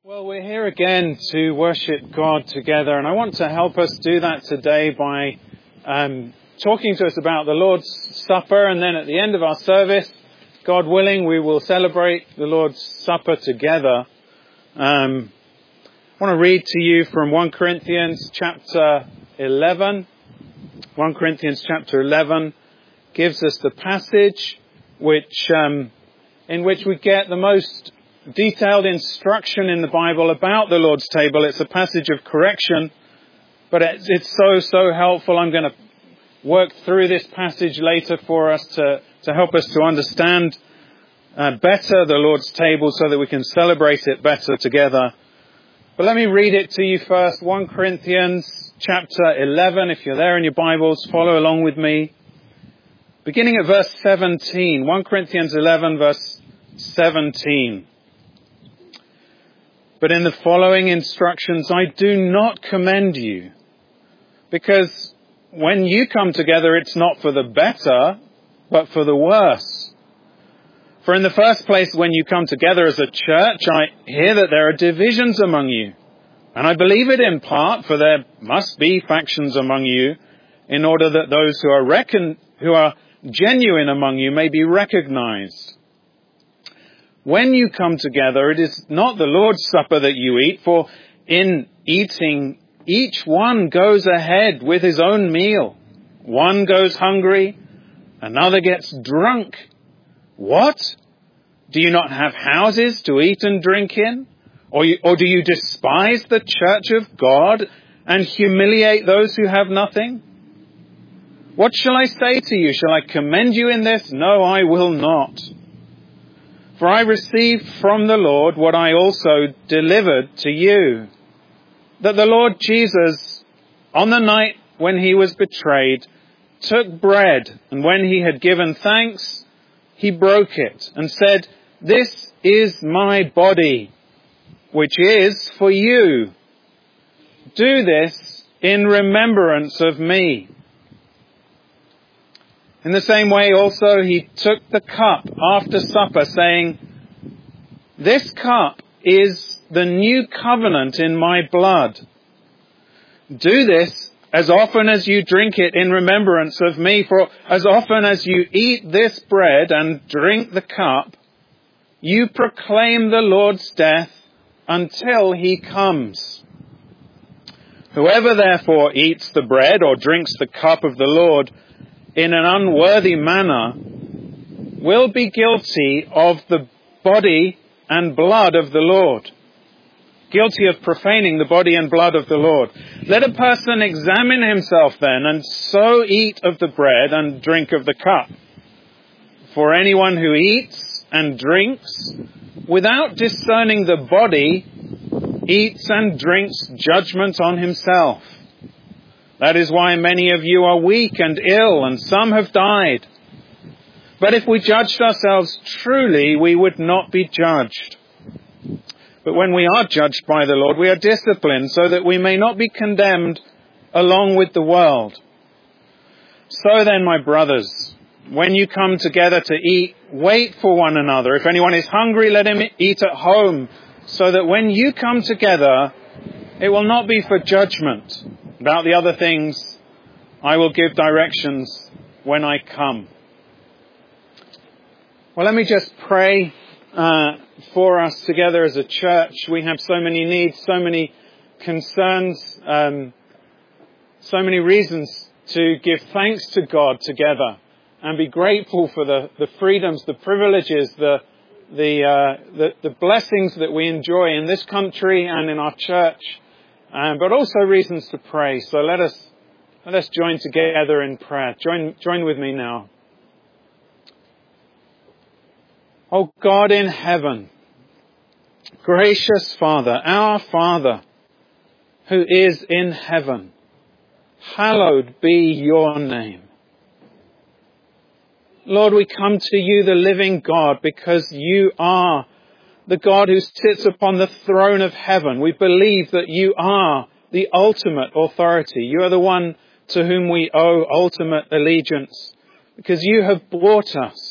Well, we're here again to worship God together, and I want to help us do that today by talking to us about the Lord's Supper, and then at the end of our service, God willing, we will celebrate the Lord's Supper together. I want to read to you from 1 Corinthians chapter 11. 1 Corinthians chapter 11 gives us the passage in which we get the most detailed instruction in the Bible about the Lord's table. It's a passage of correction, but it's so helpful. I'm going to work through this passage later for us to help us to understand better the Lord's table so that we can celebrate it better together. But let me read it to you first. 1 Corinthians chapter 11. If you're there in your Bibles, follow along with me. Beginning at verse 17. 1 Corinthians 11 verse 17. But in the following instructions, I do not commend you, because when you come together, it's not for the better, but for the worse. For in the first place, when you come together as a church, I hear that there are divisions among you. And I believe it in part, for there must be factions among you, in order that those who are genuine among you may be recognized. When you come together, it is not the Lord's Supper that you eat, for in eating, each one goes ahead with his own meal. One goes hungry, another gets drunk. What? Do you not have houses to eat and drink in? Or do you despise the church of God and humiliate those who have nothing? What shall I say to you? Shall I commend you in this? No, I will not. For I received from the Lord what I also delivered to you, that the Lord Jesus, on the night when he was betrayed, took bread, and when he had given thanks, he broke it and said, "This is my body, which is for you. Do this in remembrance of me." In the same way also he took the cup after supper, saying, "This cup is the new covenant in my blood. Do this as often as you drink it in remembrance of me. For as often as you eat this bread and drink the cup, you proclaim the Lord's death until he comes. Whoever therefore eats the bread or drinks the cup of the Lord in an unworthy manner will be guilty of the body and blood of the Lord. Guilty of profaning the body and blood of the Lord. Let a person examine himself then, and so eat of the bread and drink of the cup. For anyone who eats and drinks without discerning the body eats and drinks judgment on himself. That is why many of you are weak and ill, and some have died. But if we judged ourselves truly, we would not be judged. But when we are judged by the Lord, we are disciplined, so that we may not be condemned along with the world. So then, my brothers, when you come together to eat, wait for one another. If anyone is hungry, let him eat at home, so that when you come together, it will not be for judgment. About the other things, I will give directions when I come. Well, let me just pray for us together as a church. We have so many needs, so many concerns, so many reasons to give thanks to God together and be grateful for the freedoms, the privileges, the blessings that we enjoy in this country and in our church. But also reasons to pray. So let us join together in prayer. Join with me now. O God in heaven, gracious Father, our Father, who is in heaven, hallowed be your name. Lord, we come to you, the living God, because you are the God who sits upon the throne of heaven. We believe that you are the ultimate authority. You are the one to whom we owe ultimate allegiance, because you have bought us.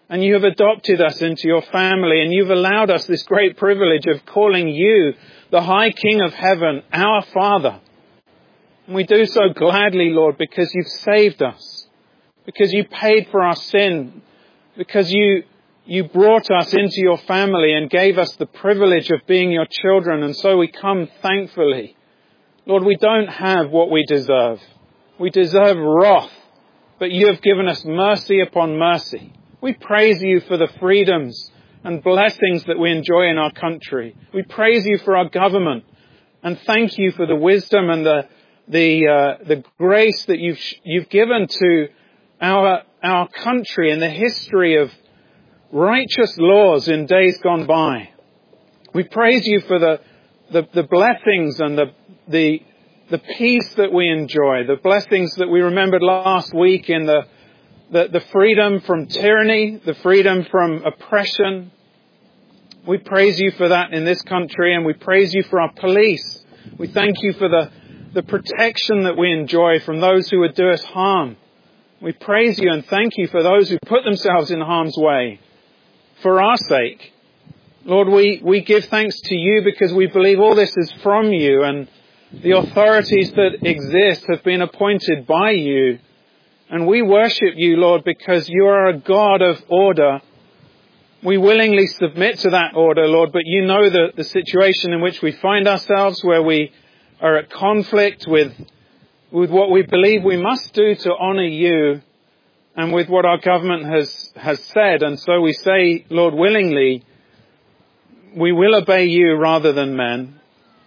And you have adopted us into your family, and you've allowed us this great privilege of calling you, the High King of Heaven, our Father. And we do so gladly, Lord, because you've saved us, because you paid for our sin, because you brought us into your family and gave us the privilege of being your children. And so we come thankfully. Lord, we don't have what we deserve. We deserve wrath, but you have given us mercy upon mercy. We praise you for the freedoms and blessings that we enjoy in our country. We praise you for our government and thank you for the wisdom and the grace that you've given to our country and the history of righteous laws in days gone by. We praise you for the blessings and the peace that we enjoy, the blessings that we remembered last week in the freedom from tyranny, the freedom from oppression. We praise you for that in this country, and we praise you for our police. We thank you for the protection that we enjoy from those who would do us harm. We praise you and thank you for those who put themselves in harm's way for our sake. Lord, we give thanks to you because we believe all this is from you, and the authorities that exist have been appointed by you. And we worship you, Lord, because you are a God of order. We willingly submit to that order, Lord, but you know the situation in which we find ourselves, where we are at conflict with what we believe we must do to honour you and with what our government has said. And so we say, Lord, willingly, we will obey you rather than men.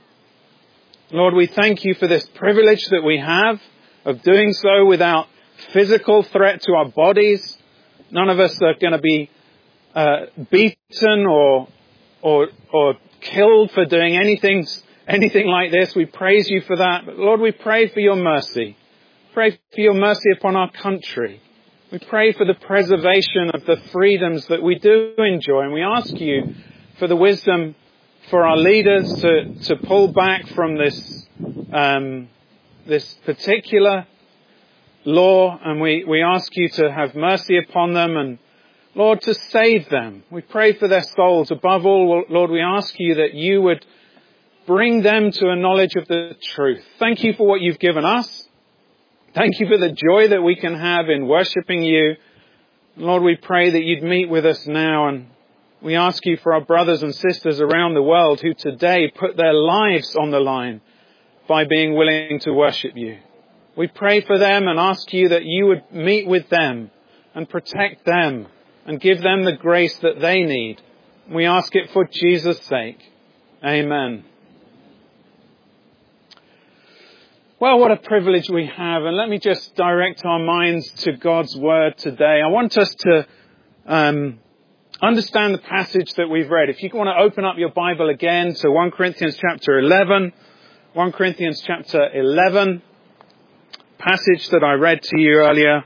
Lord, we thank you for this privilege that we have of doing so without physical threat to our bodies. None of us are going to be beaten or killed for doing anything like this. We praise you for that. But Lord, we pray for your mercy. Pray for your mercy upon our country. We pray for the preservation of the freedoms that we do enjoy. And we ask you for the wisdom for our leaders to pull back from this particular law, and we ask you to have mercy upon them and, Lord, to save them. We pray for their souls. Above all, Lord, we ask you that you would bring them to a knowledge of the truth. Thank you for what you've given us. Thank you for the joy that we can have in worshipping you. Lord, we pray that you'd meet with us now, and we ask you for our brothers and sisters around the world who today put their lives on the line by being willing to worship you. We pray for them and ask you that you would meet with them and protect them and give them the grace that they need. We ask it for Jesus' sake. Amen. Well, what a privilege we have. And let me just direct our minds to God's word today. I want us to understand the passage that we've read. If you want to open up your Bible again to 1 Corinthians chapter 11. 1 Corinthians chapter 11. Passage that I read to you earlier.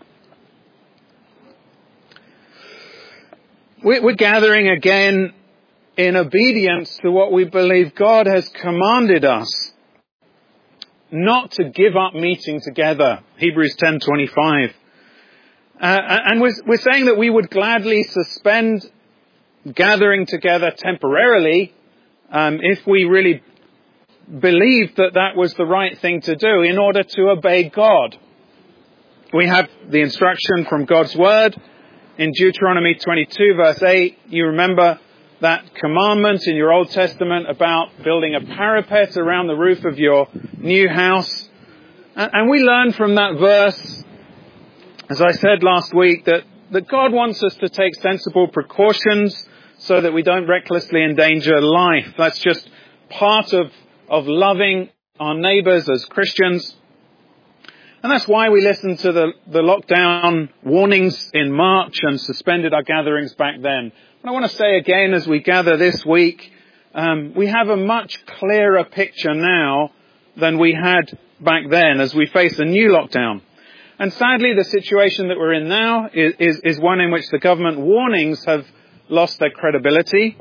We're gathering again in obedience to what we believe God has commanded us, not to give up meeting together. Hebrews 10:25. And we're saying that we would gladly suspend gathering together temporarily if we really believed that was the right thing to do in order to obey God. We have the instruction from God's word in Deuteronomy 22 verse 8. You remember that commandment in your Old Testament about building a parapet around the roof of your new house. And we learn from that verse, as I said last week, that God wants us to take sensible precautions so that we don't recklessly endanger life. That's just part of loving our neighbours as Christians. And that's why we listened to the lockdown warnings in March and suspended our gatherings back then. And I want to say again, as we gather this week, we have a much clearer picture now than we had back then as we face a new lockdown. And sadly, the situation that we're in now is one in which the government warnings have lost their credibility.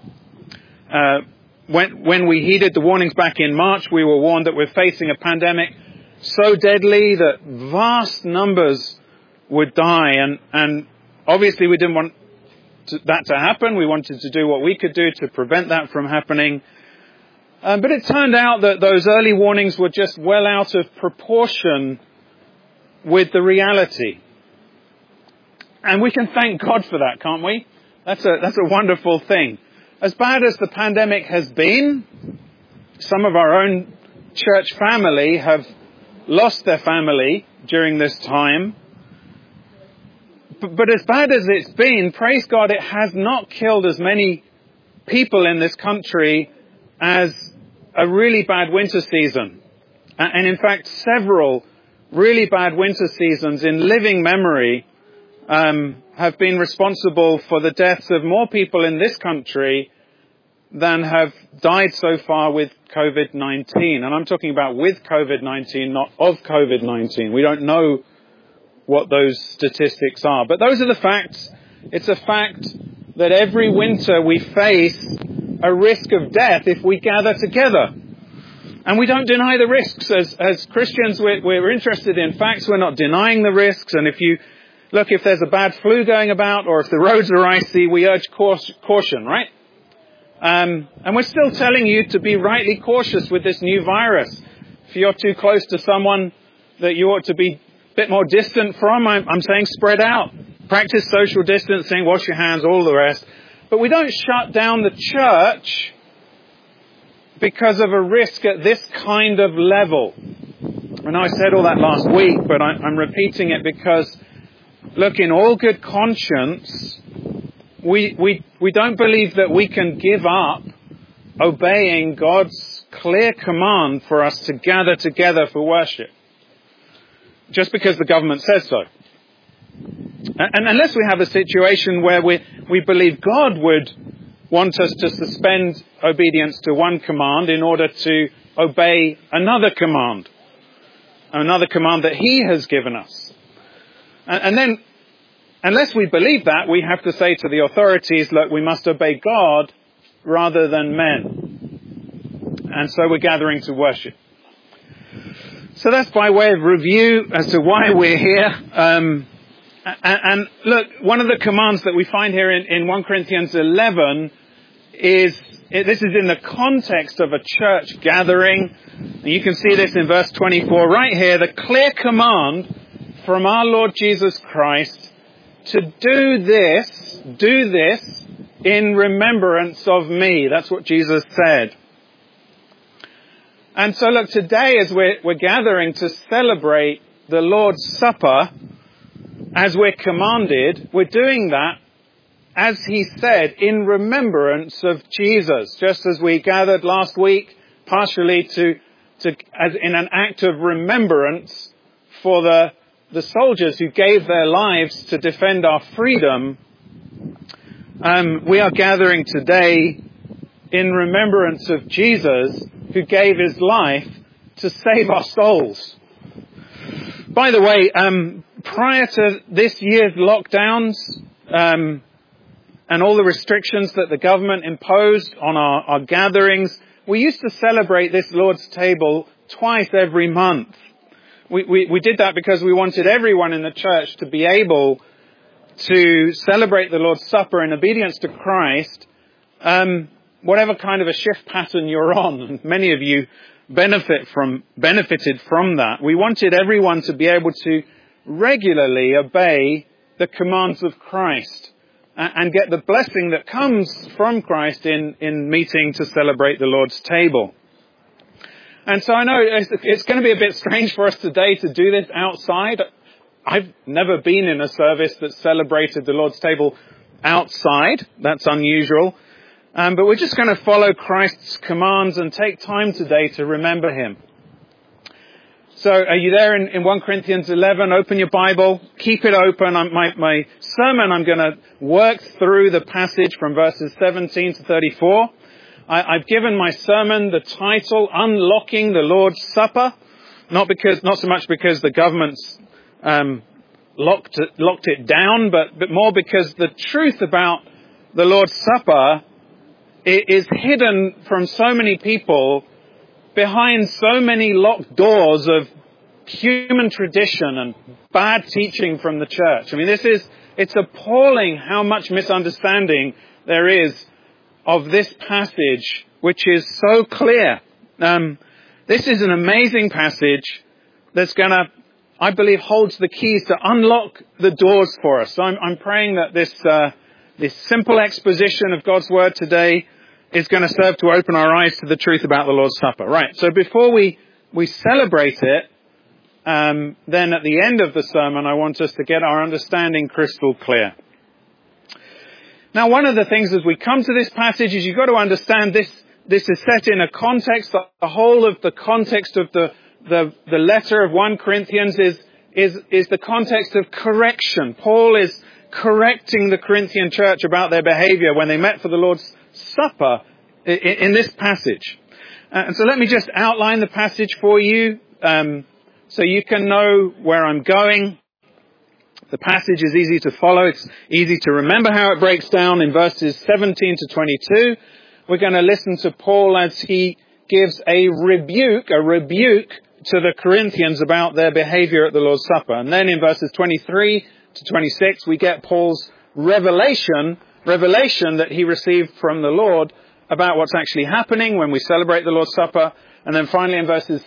When we heeded the warnings back in March, we were warned that we're facing a pandemic so deadly that vast numbers would die. And obviously we didn't want that to happen. We wanted to do what we could do to prevent that from happening. But it turned out that those early warnings were just well out of proportion with the reality. And we can thank God for that, can't we? That's a wonderful thing. As bad as the pandemic has been, some of our own church family have lost their family during this time. But as bad as it's been, praise God, it has not killed as many people in this country as a really bad winter season. And in fact, several really bad winter seasons in living memory have been responsible for the deaths of more people in this country than have died so far with COVID-19. And I'm talking about with COVID-19, not of COVID-19. We don't know what those statistics are. But those are the facts. It's a fact that every winter we face a risk of death if we gather together. And we don't deny the risks. As Christians, we're interested in facts. We're not denying the risks. And if there's a bad flu going about or if the roads are icy, we urge caution, right? And we're still telling you to be rightly cautious with this new virus. If you're too close to someone that you ought to be a bit more distant from, I'm saying spread out. Practice social distancing, wash your hands, all the rest. But we don't shut down the church because of a risk at this kind of level. I know I said all that last week, but I'm repeating it because, look, in all good conscience, we don't believe that we can give up obeying God's clear command for us to gather together for worship, just because the government says so. And unless we have a situation where we believe God would want us to suspend obedience to one command in order to obey another command that He has given us. And then, unless we believe that, we have to say to the authorities, look, we must obey God rather than men. And so we're gathering to worship. So that's by way of review as to why we're here. And look, one of the commands that we find here in 1 Corinthians 11 this is in the context of a church gathering. And you can see this in verse 24 right here, the clear command from our Lord Jesus Christ to do this in remembrance of me. That's what Jesus said. And so look, today as we're gathering to celebrate the Lord's Supper, as we're commanded, we're doing that, as He said, in remembrance of Jesus. Just as we gathered last week, partially as in an act of remembrance for the soldiers who gave their lives to defend our freedom, we are gathering today in remembrance of Jesus, who gave His life to save our souls. By the way, prior to this year's lockdowns and all the restrictions that the government imposed on our gatherings, we used to celebrate this Lord's table twice every month. We did that because we wanted everyone in the church to be able to celebrate the Lord's Supper in obedience to Christ, whatever kind of a shift pattern you're on. And many of you benefited from that. We wanted everyone to be able to regularly obey the commands of Christ and get the blessing that comes from Christ in meeting to celebrate the Lord's table. And so I know it's going to be a bit strange for us today to do this outside. I've never been in a service that celebrated the Lord's table outside. That's unusual. But we're just going to follow Christ's commands and take time today to remember Him. So are you there in 1 Corinthians 11? Open your Bible. Keep it open. My sermon, I'm going to work through the passage from verses 17 to 34. I've given my sermon the title, Unlocking the Lord's Supper. Not so much because the government's locked it down, but more because the truth about the Lord's Supper is hidden from so many people behind so many locked doors of human tradition and bad teaching from the church. I mean, this is It's appalling how much misunderstanding there is of this passage, which is so clear. This is an amazing passage that's going to, I believe, holds the keys to unlock the doors for us. So I'm praying that this simple exposition of God's Word today is going to serve to open our eyes to the truth about the Lord's Supper. Right, so before we celebrate it, then at the end of the sermon, I want us to get our understanding crystal clear. Now, one of the things as we come to this passage is you've got to understand this is set in a context. The whole of the context of the letter of 1 Corinthians is the context of correction. Paul is correcting the Corinthian church about their behavior when they met for the Lord's Supper in this passage. And so let me just outline the passage for you so you can know where I'm going. The passage is easy to follow. It's easy to remember how it breaks down in verses 17 to 22. We're going to listen to Paul as he gives a rebuke to the Corinthians about their behavior at the Lord's Supper. And then in verses 23 to 26, we get Paul's revelation that he received from the Lord about what's actually happening when we celebrate the Lord's Supper. And then finally in verses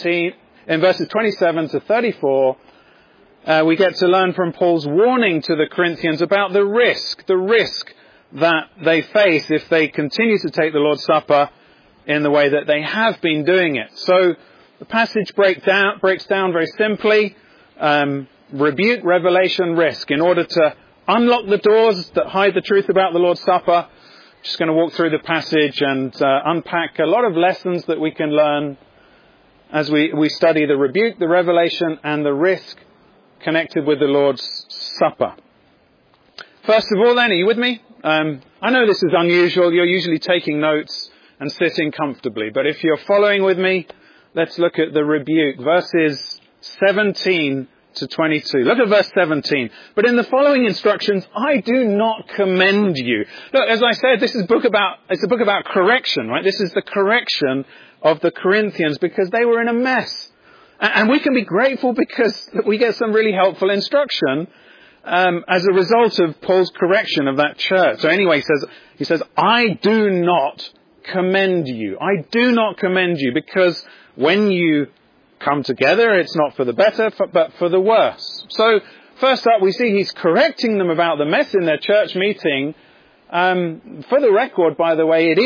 27 to 34, we get to learn from Paul's warning to the Corinthians about the risk that they face if they continue to take the Lord's Supper in the way that they have been doing it. So the passage breaks down very simply, rebuke, revelation, risk. In order to unlock the doors that hide the truth about the Lord's Supper, just going to walk through the passage and unpack a lot of lessons that we can learn as we study the rebuke, the revelation, and the risk connected with the Lord's Supper. First of all then, are you with me? I know this is unusual. You're usually taking notes and sitting comfortably. But if you're following with me, let's look at the rebuke. Verses 17 to 22. Look at verse 17. But in the following instructions, I do not commend you. Look, as I said, it's a book about correction, right? This is the correction of the Corinthians because they were in a mess. And we can be grateful because we get some really helpful instruction as a result of Paul's correction of that church. So anyway, he says, I do not commend you. I do not commend you because when you come together, it's not for the better, but for the worse. So first up, we see he's correcting them about the mess in their church meeting. For the record, by the way,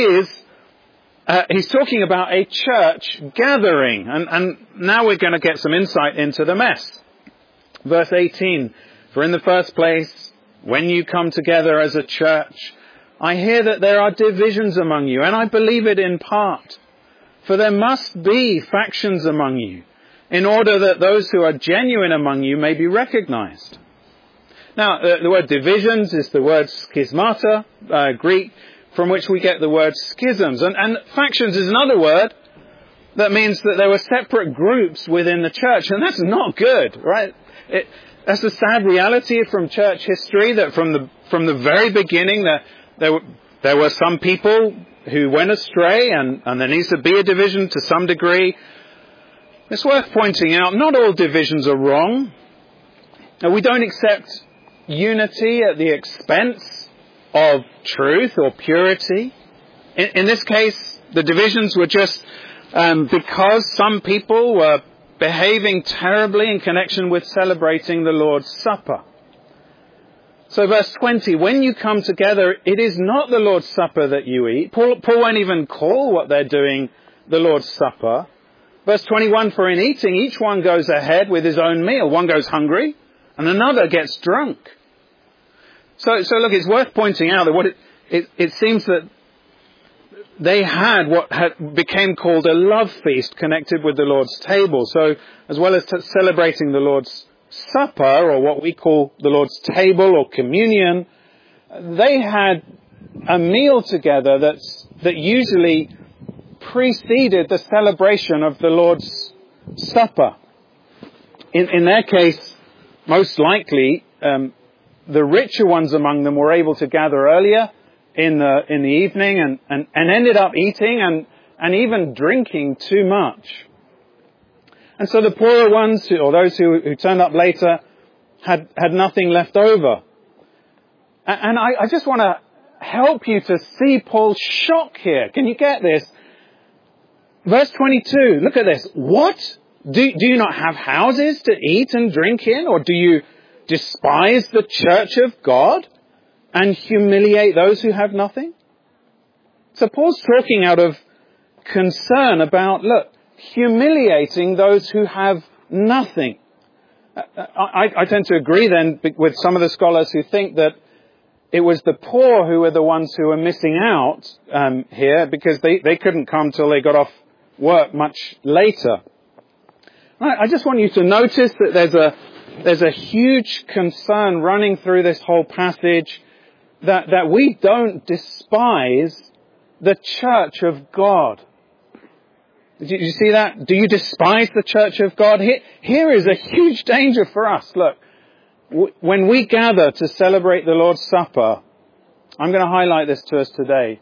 he's talking about a church gathering. And now we're going to get some insight into the mess. Verse 18, for in the first place, when you come together as a church, I hear that there are divisions among you, and I believe it in part. For there must be factions among you, in order that those who are genuine among you may be recognized. Now, the word divisions is the word schismata, Greek, from which we get the word schisms. And factions is another word that means that there were separate groups within the church, and that's not good, right? That's the sad reality from church history, that from the very beginning there were some people who went astray, and there needs to be a division to some degree. It's worth pointing out, not all divisions are wrong. Now, we don't accept unity at the expense of truth or purity. In this case, the divisions were just because some people were behaving terribly in connection with celebrating the Lord's Supper. So verse 20, when you come together, it is not the Lord's Supper that you eat. Paul won't even call what they're doing the Lord's Supper. Verse 21, for in eating, each one goes ahead with his own meal. One goes hungry and another gets drunk. So look, it's worth pointing out that it seems that they had what became called a love feast connected with the Lord's table. So as well as celebrating the Lord's Supper, or what we call the Lord's table or communion, they had a meal together that usually preceded the celebration of the Lord's Supper. In their case, most likely, the richer ones among them were able to gather earlier in the evening and ended up eating and even drinking too much. And so the poorer ones, or those who turned up later, had nothing left over And I just want to help you to see Paul's shock here. Can you get this? Verse 22, look at this. What? Do you not have houses to eat and drink in? Or do you despise the church of God and humiliate those who have nothing? So Paul's talking out of concern about, look, humiliating those who have nothing. I tend to agree then with some of the scholars who think that it was the poor who were the ones who were missing out here because they couldn't come till they got off work much later. I just want you to notice that there's a huge concern running through this whole passage that we don't despise the church of God. Did you see that? Do you despise the church of God? Here is a huge danger for us. Look, when we gather to celebrate the Lord's Supper, I'm going to highlight this to us today.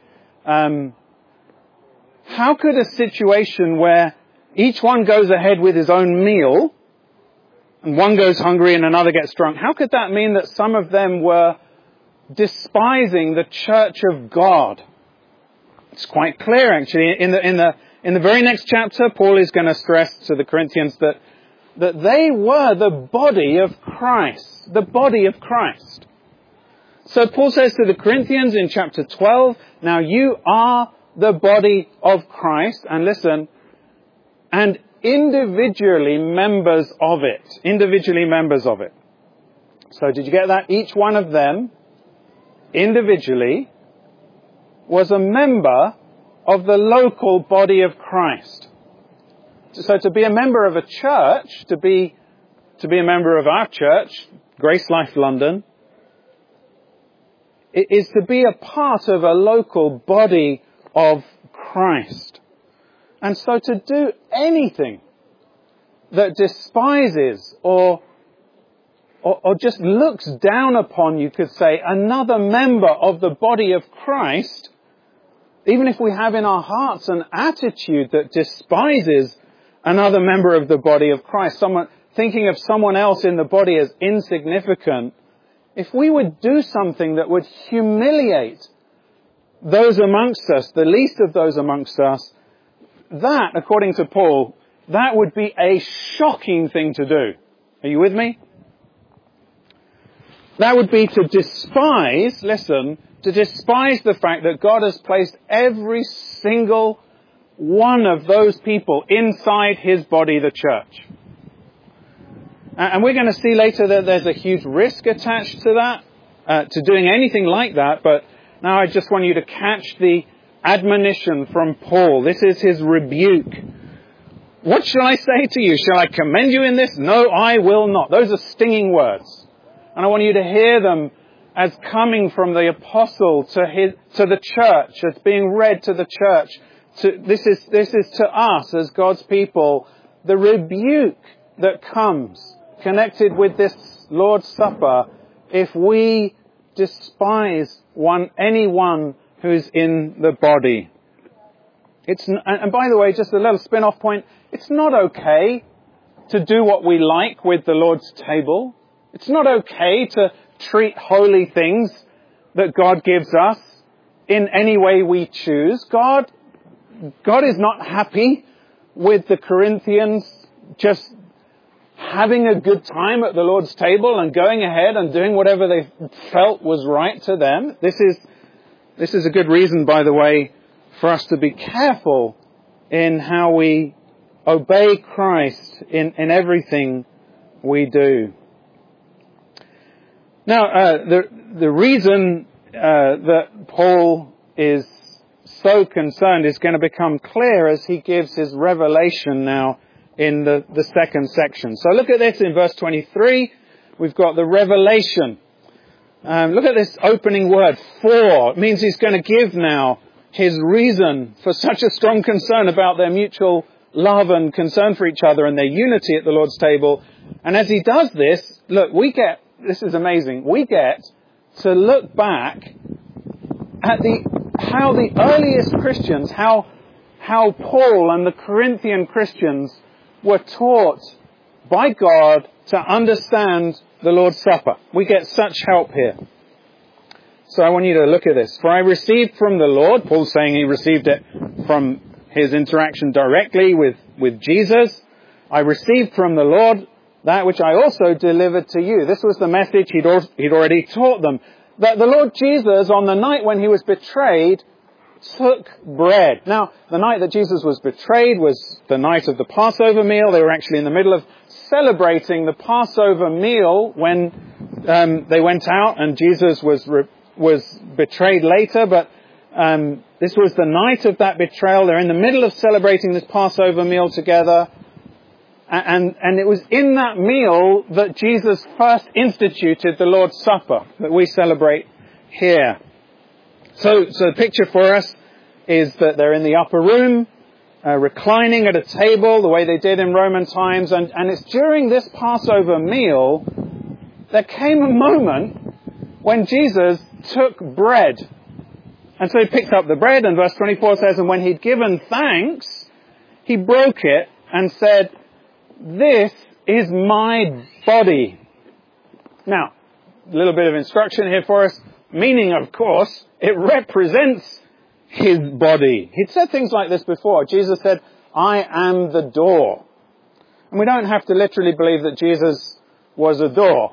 How could a situation where each one goes ahead with his own meal, and one goes hungry and another gets drunk, how could that mean that some of them were despising the church of God? It's quite clear, actually. In the very next chapter, Paul is going to stress to the Corinthians that they were the body of Christ. The body of Christ. So Paul says to the Corinthians in chapter 12, now you are the body of Christ, and listen, and individually members of it. Individually members of it. So did you get that? Each one of them, individually, was a member of the local body of Christ. So to be a member of a church, to be a member of our church, Grace Life London, it is to be a part of a local body of Christ. And so to do anything that despises or just looks down upon, you could say, another member of the body of Christ, even if we have in our hearts an attitude that despises another member of the body of Christ, someone thinking of someone else in the body as insignificant, if we would do something that would humiliate those amongst us, the least of those amongst us, that, according to Paul, that would be a shocking thing to do. Are you with me? That would be to despise, listen, to despise the fact that God has placed every single one of those people inside His body, the church. And we're going to see later that there's a huge risk attached to that, to doing anything like that. But now I just want you to catch the admonition from Paul. This is his rebuke. What shall I say to you? Shall I commend you in this? No, I will not. Those are stinging words. And I want you to hear them as coming from the apostle to the church, as being read to the church. This is to us as God's people, the rebuke that comes connected with this Lord's Supper if we despise anyone who's in the body. And by the way, just a little spin-off point, it's not okay to do what we like with the Lord's table. It's not okay to treat holy things that God gives us in any way we choose. God is not happy with the Corinthians just having a good time at the Lord's table and going ahead and doing whatever they felt was right to them. This is a good reason, by the way, for us to be careful in how we obey Christ in everything we do. Now, the reason that Paul is so concerned is going to become clear as he gives his revelation now in the second section. So look at this in verse 23. We've got the revelation. Look at this opening word, for. It means he's going to give now his reason for such a strong concern about their mutual love and concern for each other and their unity at the Lord's table. And as he does this, look, this is amazing, we get to look back at how the earliest Christians, how Paul and the Corinthian Christians were taught by God to understand the Lord's Supper. We get such help here. So I want you to look at this. For I received from the Lord, Paul's saying he received it from his interaction directly with Jesus. I received from the Lord that which I also delivered to you. This was the message he'd already taught them. That the Lord Jesus, on the night when he was betrayed, took bread. Now, the night that Jesus was betrayed was the night of the Passover meal. They were actually in the middle of celebrating the Passover meal when they went out, and Jesus was betrayed later, but this was the night of that betrayal. They're in the middle of celebrating this Passover meal together. And it was in that meal that Jesus first instituted the Lord's Supper that we celebrate here. So the picture for us is that they're in the upper room, reclining at a table the way they did in Roman times. And it's during this Passover meal, there came a moment when Jesus took bread. And so he picked up the bread, and verse 24 says, and when he'd given thanks, he broke it and said, this is my body. Now, a little bit of instruction here for us. Meaning, of course, it represents his body. He'd said things like this before. Jesus said, I am the door. And we don't have to literally believe that Jesus was a door.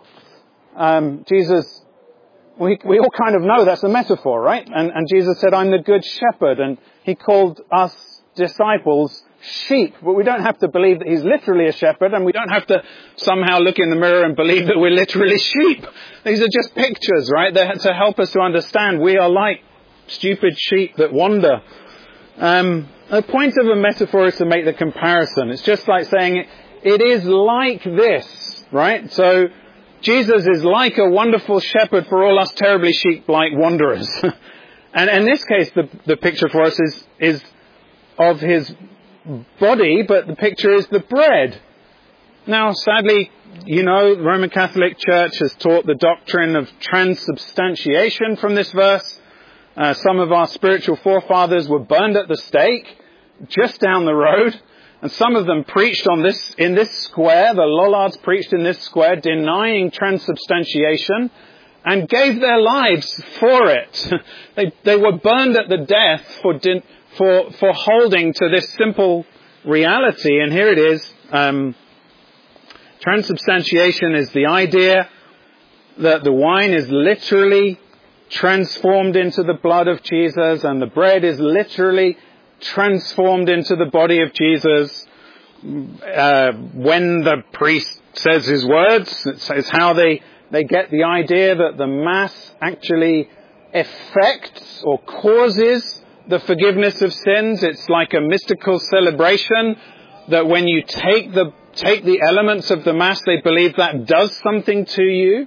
We all kind of know that's a metaphor, right? And Jesus said, I'm the good shepherd. And he called us disciples sheep. But we don't have to believe that he's literally a shepherd, and we don't have to somehow look in the mirror and believe that we're literally sheep. These are just pictures, right? They're to help us to understand we are like stupid sheep that wander. The point of a metaphor is to make the comparison. It's just like saying it is like this, right? So Jesus is like a wonderful shepherd for all us terribly sheep-like wanderers. And in this case, the picture for us is of his body, but the picture is the bread. Now, sadly, the Roman Catholic Church has taught the doctrine of transubstantiation from this verse. Some of our spiritual forefathers were burned at the stake just down the road. And some of them preached in this square, the Lollards preached in this square, denying transubstantiation and gave their lives for it. They were burned at the death for holding to this simple reality. And here it is. Transubstantiation is the idea that the wine is literally transformed into the blood of Jesus, and the bread is literally transformed into the body of Jesus when the priest says his words. It's how they get the idea that the Mass actually affects or causes the forgiveness of sins. It's like a mystical celebration that when you take the elements of the Mass, they believe that does something to you.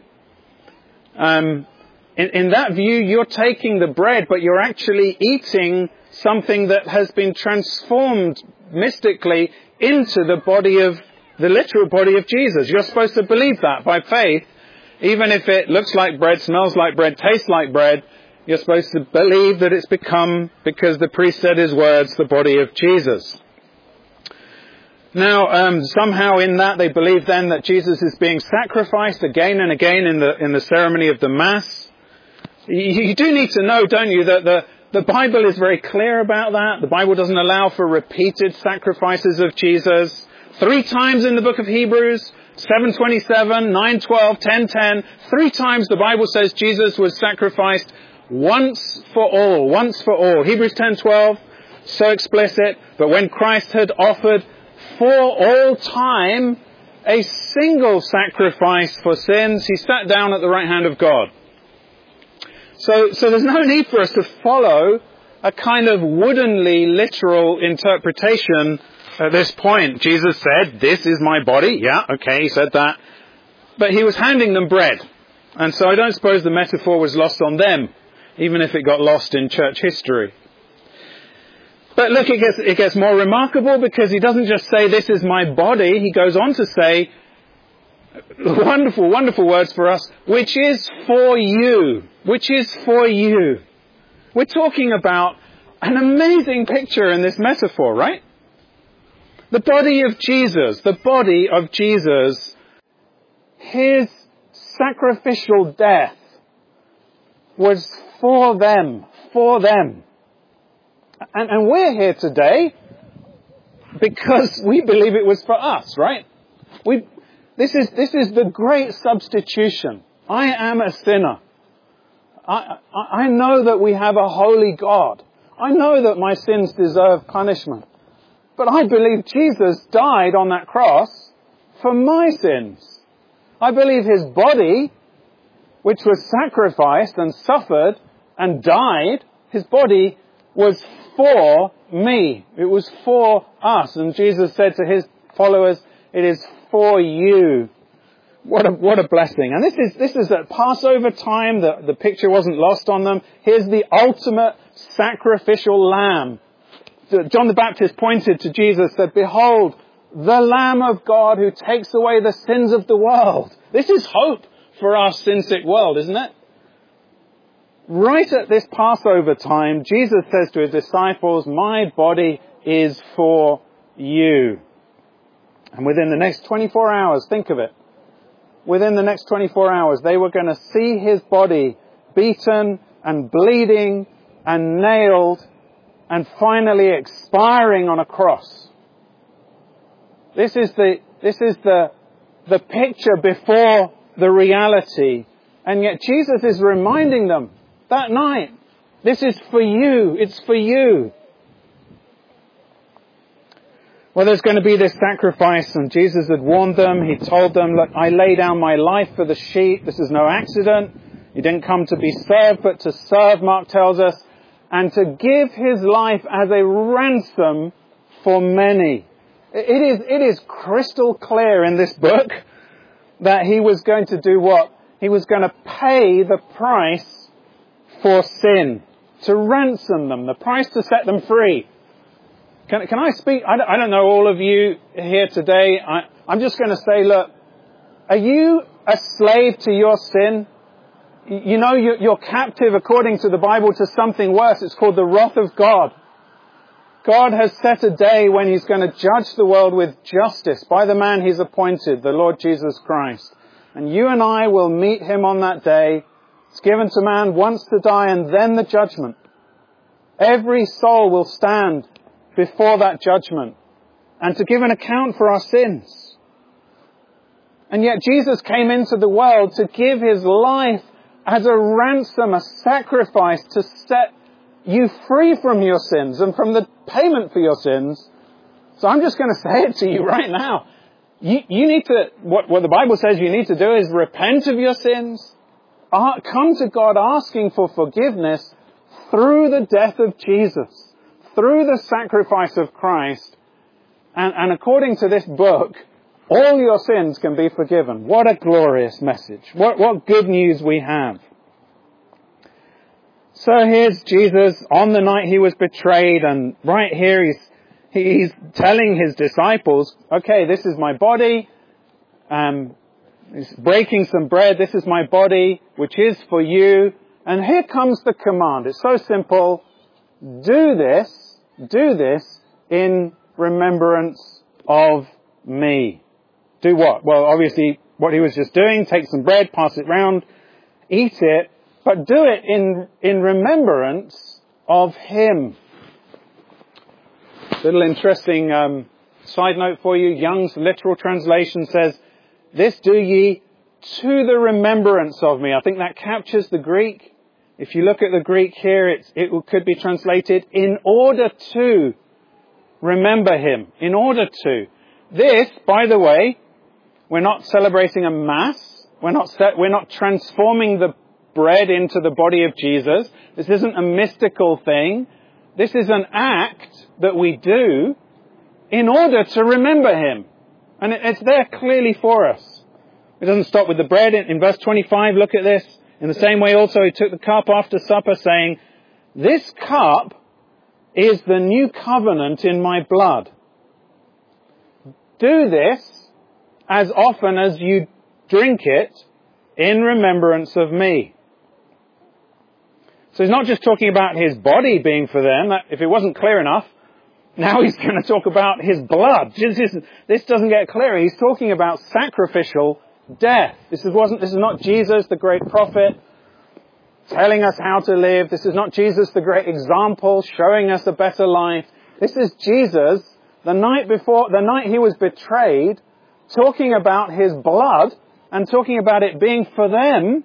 In that view, you're taking the bread, but you're actually eating something that has been transformed mystically into the literal body of Jesus. You're supposed to believe that by faith. Even if it looks like bread, smells like bread, tastes like bread, you're supposed to believe that it's become, because the priest said his words, the body of Jesus. Now, somehow in that they believe then that Jesus is being sacrificed again and again in the ceremony of the Mass. You do need to know, don't you, that the Bible is very clear about that. The Bible doesn't allow for repeated sacrifices of Jesus. 3 times in the book of Hebrews, 7:27, 9:12, 10:10. 3 times the Bible says Jesus was sacrificed once for all. Once for all. Hebrews 10:12, so explicit. But when Christ had offered for all time a single sacrifice for sins, he sat down at the right hand of God. So there's no need for us to follow a kind of woodenly literal interpretation at this point. Jesus said, this is my body. Yeah, okay, he said that. But he was handing them bread. And so I don't suppose the metaphor was lost on them, even if it got lost in church history. But look, it gets more remarkable, because he doesn't just say, this is my body. He goes on to say, wonderful, wonderful words for us, which is for you. Which is for you. We're talking about an amazing picture in this metaphor, right? The body of Jesus, his sacrificial death was for them, for them. And we're here today because we believe it was for us, right? This is the great substitution. I am a sinner. I know that we have a holy God. I know that my sins deserve punishment. But I believe Jesus died on that cross for my sins. I believe his body, which was sacrificed and suffered and died, his body was for me. It was for us. And Jesus said to his followers, it is for you. What a blessing. And this is at Passover time. The picture wasn't lost on them. Here's the ultimate sacrificial lamb. John the Baptist pointed to Jesus, said, behold, the Lamb of God who takes away the sins of the world. This is hope for our sin-sick world, isn't it? Right at this Passover time, Jesus says to his disciples, my body is for you. And within the next 24 hours, think of it, within the next 24 hours, they were going to see his body beaten and bleeding and nailed and finally expiring on a cross. This is the picture before the reality. And yet Jesus is reminding them that night, this is for you. It's for you. Well, there's going to be this sacrifice, and Jesus had warned them. He told them, look, I lay down my life for the sheep. This is no accident. He didn't come to be served, but to serve, Mark tells us, and to give his life as a ransom for many. It is crystal clear in this book that he was going to do what? He was going to pay the price for sin, to ransom them, the price to set them free. Can I speak? I don't know all of you here today. I'm just going to say, look, are you a slave to your sin? You know, you're captive, according to the Bible, to something worse. It's called the wrath of God. God has set a day when he's going to judge the world with justice by the man he's appointed, the Lord Jesus Christ. And you and I will meet him on that day. It's given to man once to die and then the judgment. Every soul will stand before that judgment and to give an account for our sins. And yet Jesus came into the world to give his life as a ransom, a sacrifice to set you free from your sins and from the payment for your sins. So I'm just going to say it to you right now. You need to, what the Bible says you need to do is repent of your sins. Come to God asking for forgiveness through the death of Jesus, through the sacrifice of Christ. And according to this book, all your sins can be forgiven. What a glorious message. What good news we have. So here's Jesus on the night he was betrayed, and right here he's telling his disciples, okay, this is my body. He's breaking some bread. This is my body, which is for you. And here comes the command. It's so simple. Do this in remembrance of me. Do what? Well, obviously, what he was just doing, take some bread, pass it round, eat it, but do it in remembrance of him. Little interesting side note for you. Young's literal translation says, this do ye to the remembrance of me. I think that captures the Greek. If you look at the Greek here, it could be translated, in order to remember him. In order to. This, by the way, we're not celebrating a mass. We're not transforming the bread into the body of Jesus. This isn't a mystical thing. This is an act that we do in order to remember him. And it's there clearly for us. It doesn't stop with the bread. In verse 25, look at this. In the same way also he took the cup after supper, saying, this cup is the new covenant in my blood. Do this as often as you drink it in remembrance of me. So he's not just talking about his body being for them. If it wasn't clear enough, now he's going to talk about his blood. This doesn't get clearer. He's talking about sacrificial death. This is not Jesus, the great prophet, telling us how to live. This is not Jesus, the great example, showing us a better life. This is Jesus, the night he was betrayed, talking about his blood and talking about it being for them.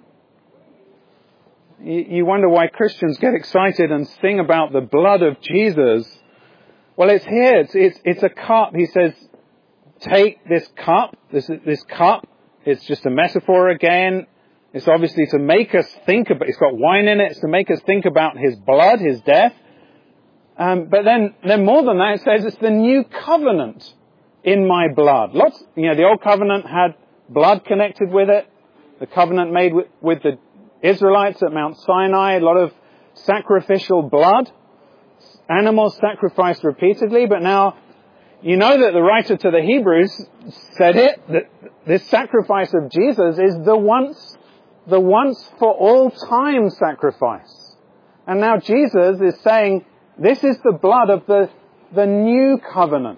You wonder why Christians get excited and sing about the blood of Jesus. Well, it's here. It's a cup. He says, take this cup. This cup. It's just a metaphor again. It's obviously to make us think about, it's got wine in it. It's to make us think about his blood, his death. But then more than that, it says it's the new covenant in my blood. The old covenant had blood connected with it. The covenant made with the Israelites at Mount Sinai, a lot of sacrificial blood. Animals sacrificed repeatedly, but now you know that the writer to the Hebrews said that this sacrifice of Jesus is the once for all time sacrifice. And now Jesus is saying, this is the blood of the new covenant.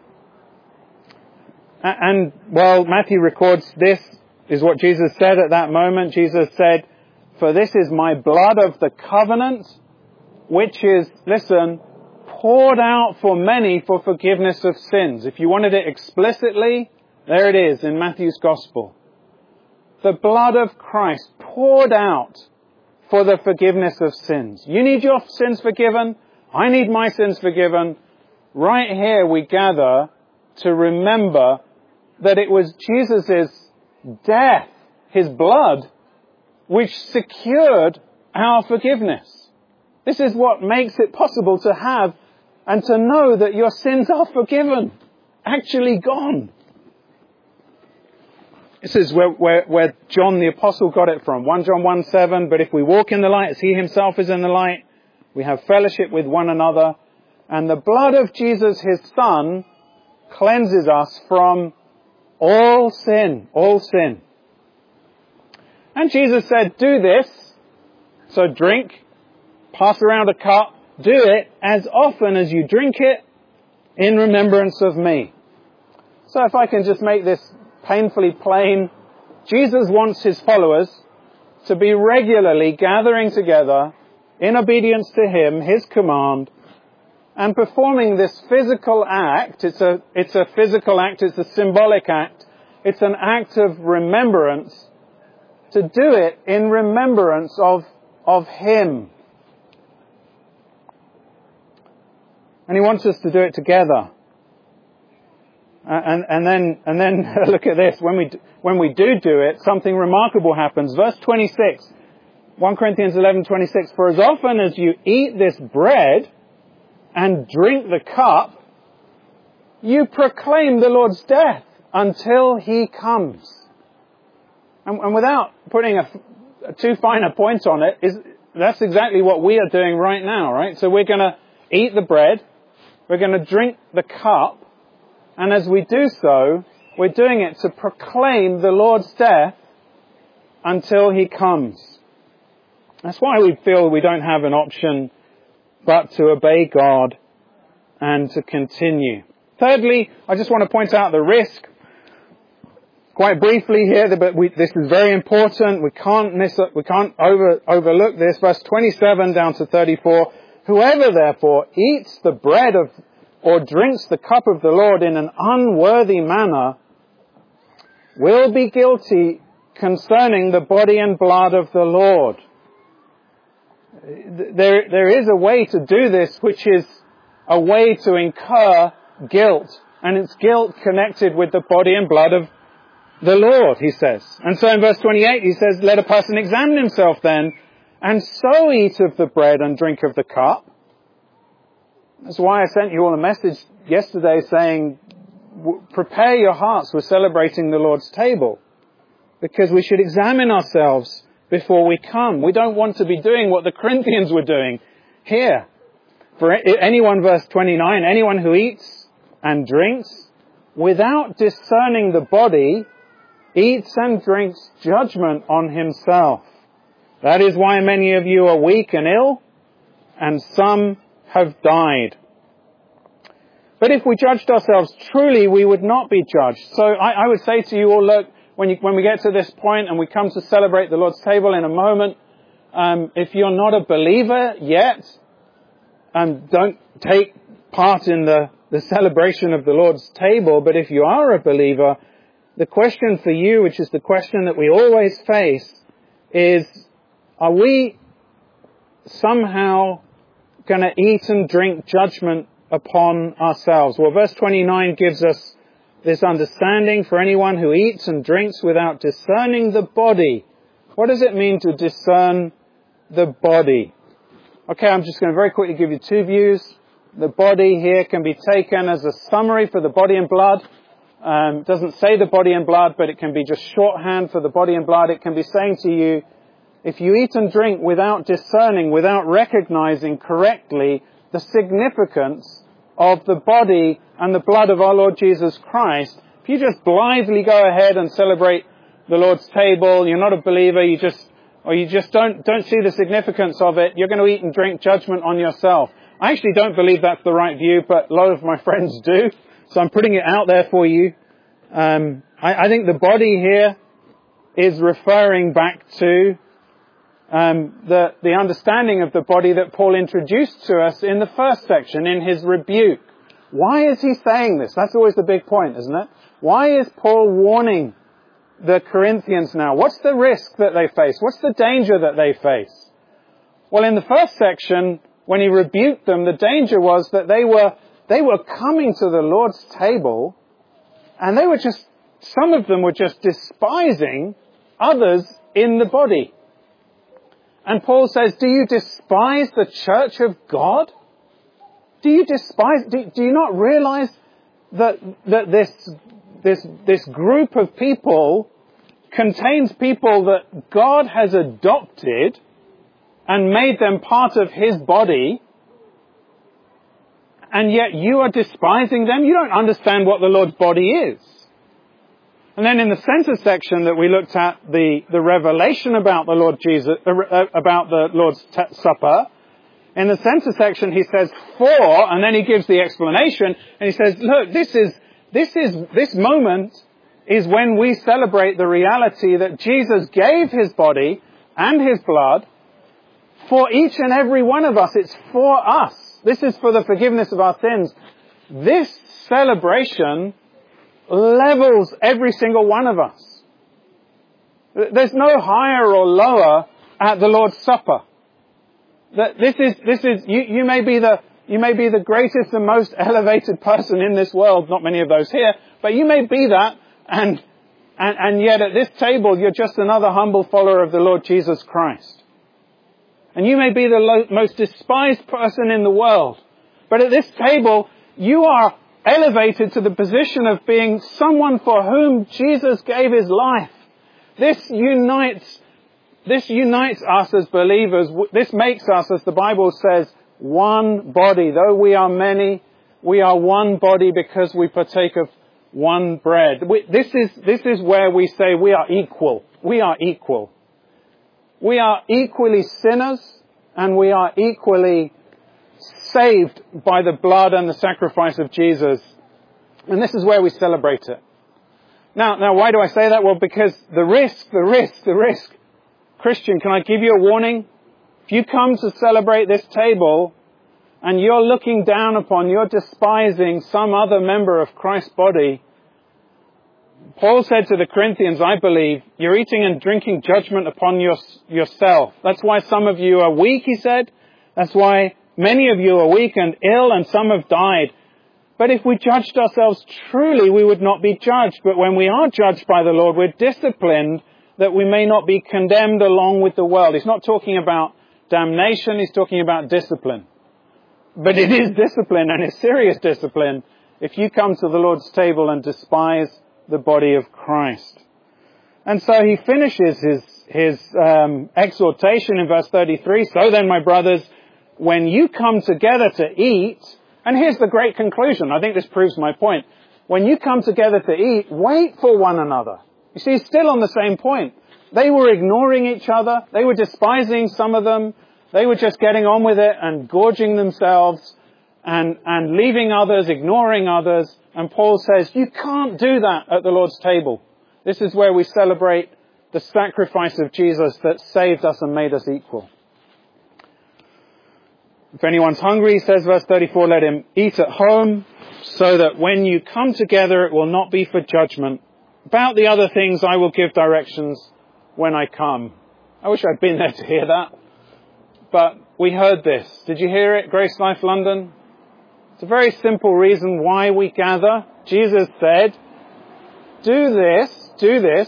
And Matthew records this is what Jesus said at that moment. Jesus said, for this is my blood of the covenant, which is, listen, poured out for many for forgiveness of sins. If you wanted it explicitly, there it is in Matthew's Gospel. The blood of Christ poured out for the forgiveness of sins. You need your sins forgiven. I need my sins forgiven. Right here we gather to remember that it was Jesus' death, his blood, which secured our forgiveness. This is what makes it possible to have and to know that your sins are forgiven, actually gone. This is where John the Apostle got it from. 1 John 1:7, but if we walk in the light as he himself is in the light, we have fellowship with one another, and the blood of Jesus, his Son, cleanses us from all sin, all sin. And Jesus said, do this. So drink, pass around a cup, do it as often as you drink it in remembrance of me. So if I can just make this painfully plain, Jesus wants his followers to be regularly gathering together in obedience to him, his command, and performing this physical act. It's a physical act, it's a symbolic act, it's an act of remembrance, to do it in remembrance of him. And he wants us to do it together. And then look at this. When we do it, something remarkable happens. Verse 26, 1 Corinthians 11:26. For as often as you eat this bread and drink the cup, you proclaim the Lord's death until he comes. And without putting a too fine a point on it, that's exactly what we are doing right now, right? So we're going to eat the bread, we're going to drink the cup, and as we do so, we're doing it to proclaim the Lord's death until he comes. That's why we feel we don't have an option but to obey God and to continue. Thirdly, I just want to point out the risk quite briefly here, but this is very important. We can't overlook this. Verse 27 down to 34. Whoever therefore eats the bread of or drinks the cup of the Lord in an unworthy manner will be guilty concerning the body and blood of the Lord. There is a way to do this, which is a way to incur guilt. And it's guilt connected with the body and blood of the Lord, he says. And so in verse 28, he says, let a person examine himself then, and so eat of the bread and drink of the cup. That's why I sent you all a message yesterday saying, prepare your hearts, we're celebrating the Lord's table. Because we should examine ourselves before we come. We don't want to be doing what the Corinthians were doing here. For anyone, verse 29, anyone who eats and drinks without discerning the body eats and drinks judgment on himself. That is why many of you are weak and ill, and some have died. But if we judged ourselves truly, we would not be judged. So I would say to you all, look, when we get to this point and we come to celebrate the Lord's table in a moment, If you're not a believer yet, don't take part in the celebration of the Lord's table. But if you are a believer, the question for you, which is the question that we always face, is, are we somehow going to eat and drink judgment upon ourselves? Well, verse 29 gives us this understanding: for anyone who eats and drinks without discerning the body. What does it mean to discern the body? Okay, I'm just going to very quickly give you two views. The body here can be taken as a summary for the body and blood. It doesn't say the body and blood, but it can be just shorthand for the body and blood. It can be saying to you, if you eat and drink without discerning, without recognizing correctly the significance of the body and the blood of our Lord Jesus Christ, if you just blithely go ahead and celebrate the Lord's table, you're not a believer, you just don't see the significance of it, you're going to eat and drink judgment on yourself. I actually don't believe that's the right view, but a lot of my friends do, so I'm putting it out there for you. I think the body here is referring back to the understanding of the body that Paul introduced to us in the first section, in his rebuke. Why is he saying this? That's always the big point, isn't it? Why is Paul warning the Corinthians now? What's the risk that they face? What's the danger that they face? Well, in the first section, when he rebuked them, the danger was that they were coming to the Lord's table, and some of them were just despising others in the body. And Paul says, do you despise the church of God? Do you not realize that this group of people contains people that God has adopted and made them part of his body, and yet you are despising them? You don't understand what the Lord's body is. And then in the center section that we looked at, the revelation about the Lord Jesus, about the Lord's Supper, in the center section he says, for, and then he gives the explanation, and he says, look, this moment is when we celebrate the reality that Jesus gave his body and his blood for each and every one of us. It's for us. This is for the forgiveness of our sins. This celebration levels every single one of us. There's no higher or lower at the Lord's Supper. You may be the greatest and most elevated person in this world, not many of those here, but you may be that, and yet at this table you're just another humble follower of the Lord Jesus Christ. And you may be the most despised person in the world, but at this table you are elevated to the position of being someone for whom Jesus gave his life. This unites us as believers. This makes us, as the Bible says, one body. Though we are many, we are one body because we partake of one bread. This is where we say we are equal. We are equal. We are equally sinners, and we are equally saved by the blood and the sacrifice of Jesus. And this is where we celebrate it. Now, why do I say that? Well, because the risk. Christian, can I give you a warning? If you come to celebrate this table and you're looking down upon, you're despising some other member of Christ's body, Paul said to the Corinthians, I believe, you're eating and drinking judgment upon yourself. That's why some of you are weak, he said. That's why many of you are weak and ill, and some have died. But if we judged ourselves truly, we would not be judged. But when we are judged by the Lord, we're disciplined that we may not be condemned along with the world. He's not talking about damnation, he's talking about discipline. But it is discipline, and it's serious discipline, if you come to the Lord's table and despise the body of Christ. And so he finishes his exhortation in verse 33. So then, my brothers, when you come together to eat, and here's the great conclusion. I think this proves my point. When you come together to eat, wait for one another. You see, still on the same point. They were ignoring each other. They were despising some of them. They were just getting on with it and gorging themselves and leaving others, ignoring others. And Paul says, you can't do that at the Lord's table. This is where we celebrate the sacrifice of Jesus that saved us and made us equal. If anyone's hungry, says verse 34, let him eat at home, so that when you come together it will not be for judgment. About the other things I will give directions when I come. I wish I'd been there to hear that. But we heard this. Did you hear it, Grace Life London? It's a very simple reason why we gather. Jesus said, do this,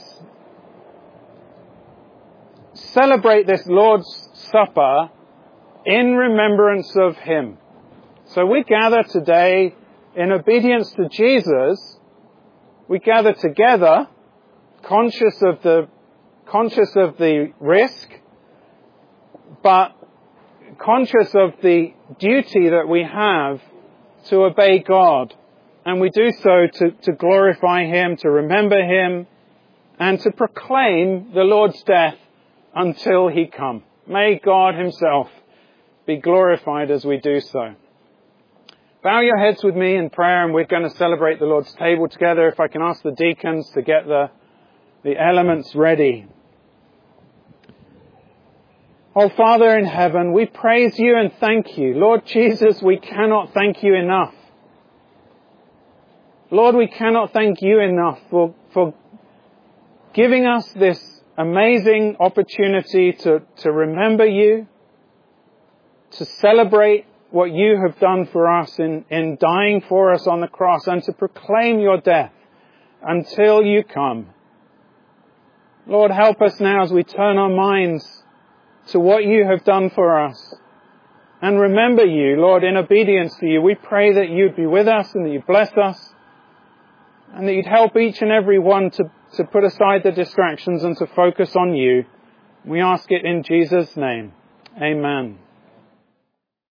celebrate this Lord's Supper in remembrance of Him. So we gather today in obedience to Jesus. We gather together, conscious of the risk, but conscious of the duty that we have to obey God. And we do so to glorify Him, to remember Him, and to proclaim the Lord's death until He come. May God Himself be glorified as we do so. Bow your heads with me in prayer, and we're going to celebrate the Lord's table together. If I can ask the deacons to get the elements ready. Oh, Father in heaven, we praise You and thank You. Lord Jesus, we cannot thank You enough. Lord, we cannot thank You enough for giving us this amazing opportunity to remember You, to celebrate what You have done for us in dying for us on the cross, and to proclaim Your death until You come. Lord, help us now as we turn our minds to what You have done for us and remember You, Lord, in obedience to You. We pray that You'd be with us and that You'd bless us and that You'd help each and every one to put aside the distractions and to focus on You. We ask it in Jesus' name. Amen.